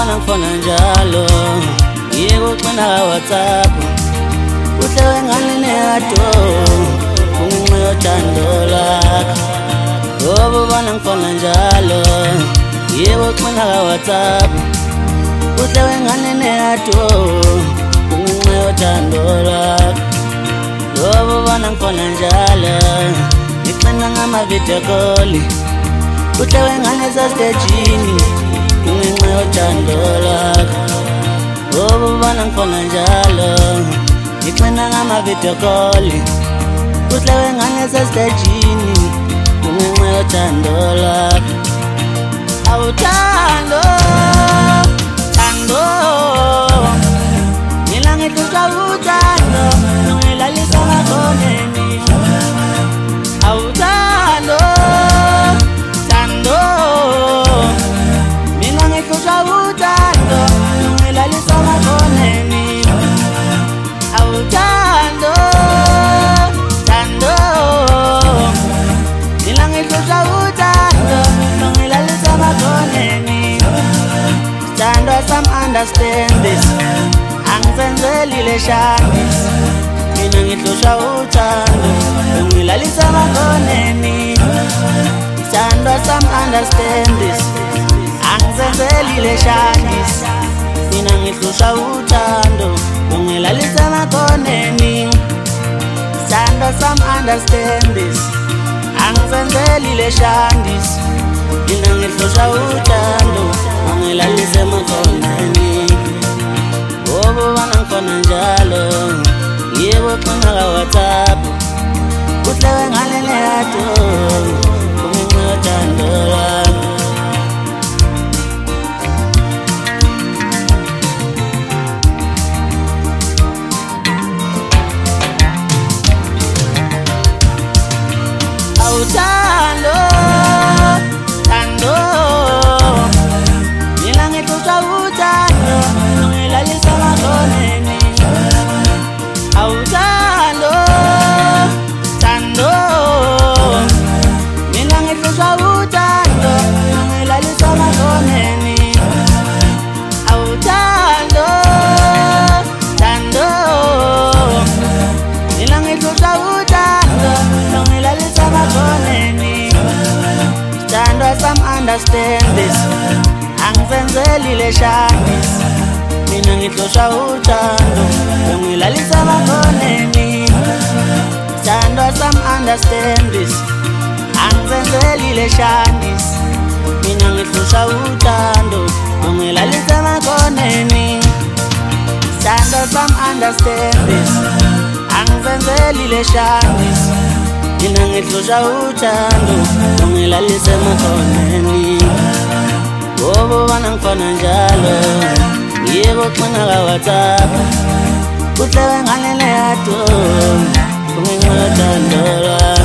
ngifona njalo ngikuxina WhatsApp uhlewe ngani neyato kungenxa yothando lakho ngoba ngifona njalo ngikuxina WhatsApp uhlewe ngani neyato kungenxa yothando lakho ngoba ngifona njalo ngixina ngama-video call uhlewe ngani sasitejini kungenxa yothando lakho ngoba ngifona njalo ngixina ngama-video call uhlewe ngani sasitejini kungenxa yothando lakho awuthando thando mina ngihlushwa uthando nongilalisa makhoneni awuthando thando mina ngihlushwa uthando nongilalisa makhoneni awuthando thando mina ngihlushwa uthando nongilalisa makhoneni thando some understand this angizenzeli leshanis mina ngihlushwa uthando nongilalisa makhoneni thando some understand this angizenzeli leshanis mina ngihlushwa uthando nongilalisa makhoneni thando some understand this angizenzeli leshanis mina ngihlushwa uthando nongilalisa makhoneni ngoba ngifona njalo ngikuxina WhatsApp uhlewe ngani neyato kungenxa yothando lakho awuthando thando mina ngihlushwa uthando nongilalisa makhoneni awuthando thando mina ngihlushwa uthando nongilalisa makhoneni awuthando thando mina ngihlushwa uthando nongilalisa makhoneni thando some understand this angizenzeli leshanis mina ngihlushwa uthando nongilalisa makhoneni thando some understand this angizenzeli leshanis mina ngihlushwa uthando nongilalisa makhoneni thando some understand this angizenzeli leshanis mina ngihlushwa uthando nongilalisa makhoneni ngoba ngifona njalo ngikuxina WhatsApp uhlewe ngani neyato kungenxa yothando lakho